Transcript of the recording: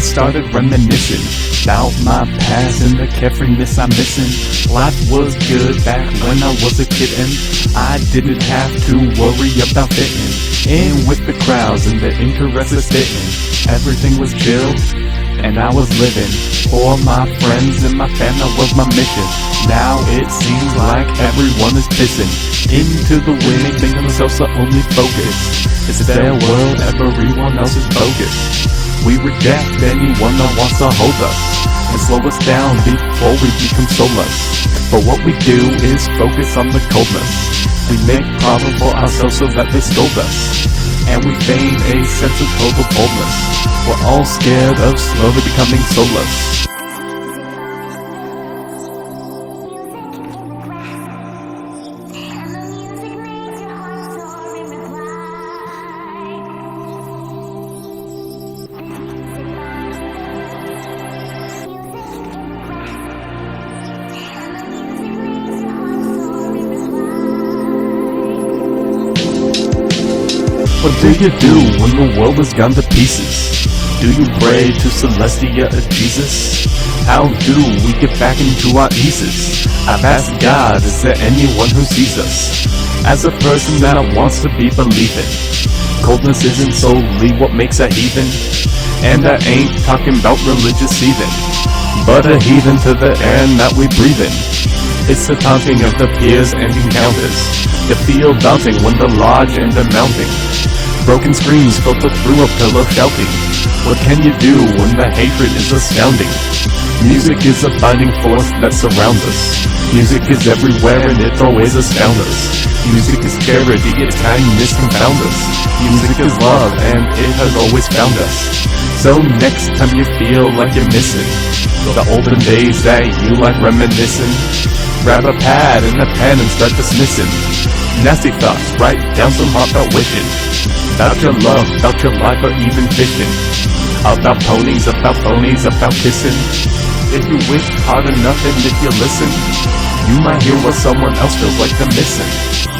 started reminiscing about my past and the carefreeness I'm missing. Life was good back when I was a kitten. I didn't have to worry about fitting in with the crowds and the interested spitting. Everything was chill and I was living for my friends and my family was my mission. Now it seems like everyone is pissing into the wind, thinking themselves the only focus. It's their world, everyone else's bogus. We reject anyone that wants to hold us and slow us down before we become soulless. But what we do is focus on the coldness. We make problems for ourselves so that they scold us, and we feign a sense of total boldness. We're all scared of slowly becoming soulless. What do you do when the world has gone to pieces? Do you pray to Celestia or Jesus? How do we get back into our eases? I've asked God, is there anyone who sees us as a person that wants to be believing? Coldness isn't solely what makes a heathen, and I ain't talking about religious heathen, but a heathen to the air that we breathe in. It's the taunting of the peers and encounters. You feel daunting when the lodge and the mounting. Broken screams filter through a pillow shouting. What can you do when the hatred is astounding? Music is a binding force that surrounds us. Music is everywhere and it always astounds us. Music is charity, its kindness confounds us. Music is love and it has always found us. So next time you feel like you're missing the olden days that you like reminiscing, grab a pad and a pen and start dismissing nasty thoughts, write down some heartfelt wishing about your love, about your life, or even fishing. About ponies, about phonies, about kissing. If you wish hard enough and if you listen, you might hear what someone else feels like they're missing.